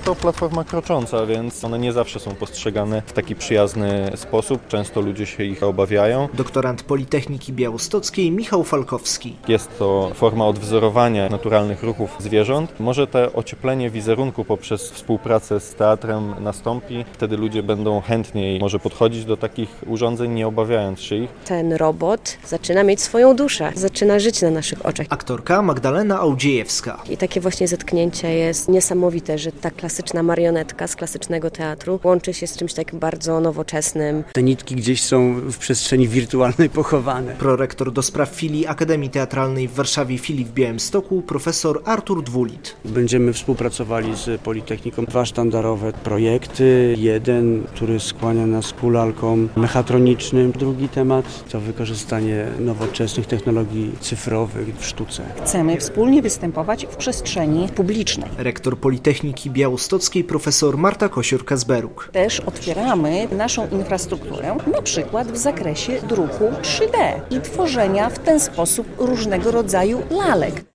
to platforma krocząca, więc one nie zawsze są postrzegane w taki przyjazny sposób. Często ludzie się ich obawiają. Doktorant Politechniki Białostockiej Michał Falkowski. Jest to forma odwzorowania naturalnych ruchów zwierząt. Może to ocieplenie wizerunku poprzez współpracę z teatrem nastąpi. Wtedy ludzie będą chętniej może podchodzić do takich urządzeń, nie obawiając się ich. Ten robot zaczyna mieć swoją duszę, zaczyna żyć na naszych oczach. Aktorka Magdalena Audziejewska. I takie właśnie zetknięcie jest niesamowite, że ta klasyczna marionetka z klasycznego teatru łączy się z czymś takim bardzo nowoczesnym. Te nitki gdzieś są w przestrzeni wirtualnej pochowane. Prorektor do spraw filii Akademii Teatralnej w Warszawie filii w Białymstoku, profesor Artur Dwulit. Będziemy współpracowali z Politechniką. 2 sztandarowe projekty. Jeden, który skłania nas ku lalkom mechatronicznym. Drugi temat to wykorzystanie nowoczesnych technologii cyfrowych w sztuce. Chcemy wspólnie występować w przestrzeni publicznej. Rektor Politechniki Białostockiej profesor Marta Kosior-Kazberuk. Też otwieramy naszą infrastrukturę, na przykład w zakresie druku 3D i tworzenia w ten sposób różnego rodzaju lalek.